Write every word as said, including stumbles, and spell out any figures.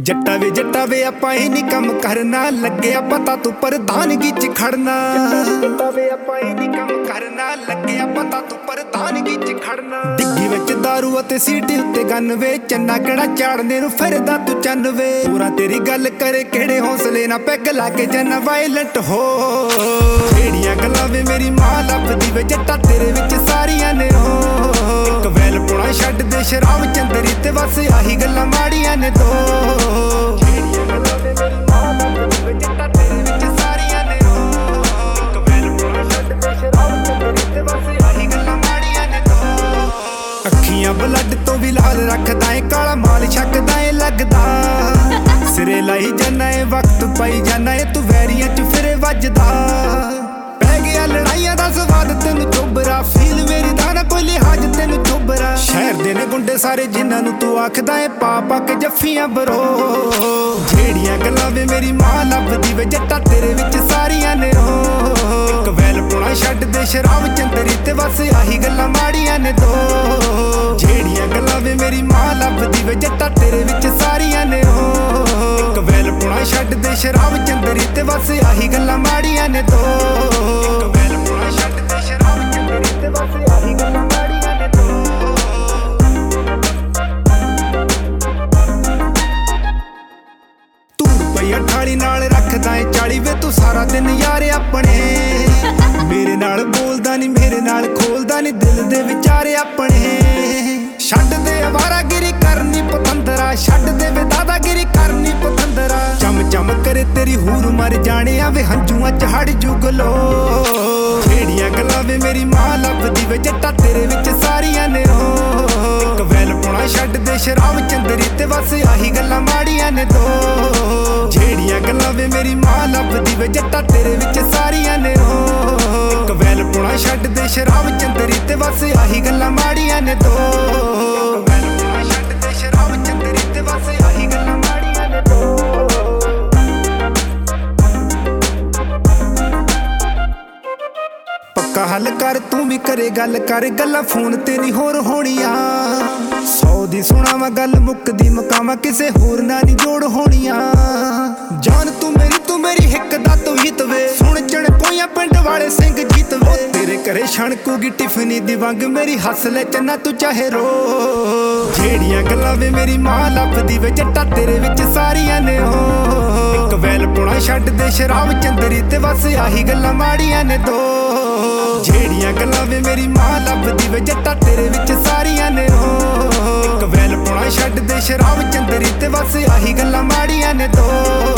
जट्टा वे जट्टा वे आपां ही नी कम करना, लग्या पता तू प्रधानगी च खड़ना। जट्टा वे आपां ही नी कम करना, लग्या पता तू प्रधानगी च खड़ना। डिग्गी विच दारू अते सीटी उत्ते गन वे, चन्ना केड़ा चाड़ने नूं फिरदा तू चन्न वे। पूरा तेरी गल करे केड़े हौसले ना पैग ला के जन वायलेंट हो। जेड़ियां गल्लां वे मेरी मां लभदी वे जट्टा तेरे विच सारियां ने हो। इक वैल पुणा छड्ड दे शराब चंदरी ते बस आही गल्लां माड़ियां ने दो। अखियां ब्लड तो भी लाल रखदा है, काला माल छकदा है लगदा। सिरे लाई जाना है वक्त पाई जाना है, तू वैरियां च फिरे वजदा। पै गया लड़ाइयां दा स्वाद तेनू चोबरा, फील मेरी दा ना कोई लिहाज तेनू चोबरा। शहर दे ने गुंडे सारे जिन्हां नू तू आखदा है पा पा के जफ्फियां बरो। जेड़ियां गल्लां वे मेरी मां लभदी वे जट्टा तेरे विच सारियां ने हो। इक वैल पुणा छड्ड दे शराब चंदरी ते बस आही गल्लां माड़ियां ने दो। जेड़ियां गल्लां वे मेरी मां लभदी वे जट्टा तेरे विच सारियां ने हो। इक वैल पुणा छड्ड दे शराब चंदरी ते बस आही गल्लां माड़ियां ने दो। इक वैल पुणा छड्ड दे शराब चंदरी ते बस आही गल्लां माड़ियां ने दो। तू रुपया ठाली नाल रखदा है चाली वे, तू सारा दिन यार अपने। मेरे नाल बोलदा नी मेरे नाल खोलदा नी दिल दे विचारे अपने। छड्ड दे अवारागिरी करनी पतंदरा, छड्ड दे वे दादागिरी करनी पतंदरा। चम चम करे तेरी हूर मर जाने वे हंजुआं च हड़ जुगलो। जेड़ियां गल्लां वे मेरी मां लभदी वे जट्टा तेरे विच सारियां ने हो। इक वैल पुणा छड्ड दे शराब चंदरी ते बस आही गल्लां माड़ियां ने दो। जेड़ियां गल्लां वे मेरी मां लभदी वे जट्टा तेरे विच सारियां ने हो। इक वैल पुणा छड्ड दे शराब चंदरी ते बस आही गल्लां माड़ियां ने दो। वैल पुणा छड्ड दे शराब चंदरी ते बस आही गल्लां माड़ियां ने दो। पक्का हल कर तू भी करे गल कर, गल्लां फोन ते नहीं होर होणियां। सौ दी सुणावां गल मुकदी मुकावां, किसे होर नाल नहीं जोड़ होणियां। जान तू मेरी तू मेरी हिक दा तू हित वे, सुन चण कोइयां पिंड वाले सिंह जीत वे। तेरे घरे छणकूगी टिफनी दी वंग, मेरी हस ले चन्ना तू चाहे रो। जेड़ियां गल्लां वे मेरी मां लभदी वे जट्टा तेरे विच सारियां ने हो। इक वैल पुणा छड्ड दे शराब चंदरी ते बस आही गल्लां माड़ियां ने दो। जेड़ियां गल्लां वे मेरी मां लभदी वे जट्टा तेरे विच सारियां ने हो। इक वैल पुणा छड्ड दे शराब चंदरी ते बस आही गल्लां माड़ियां ने दो।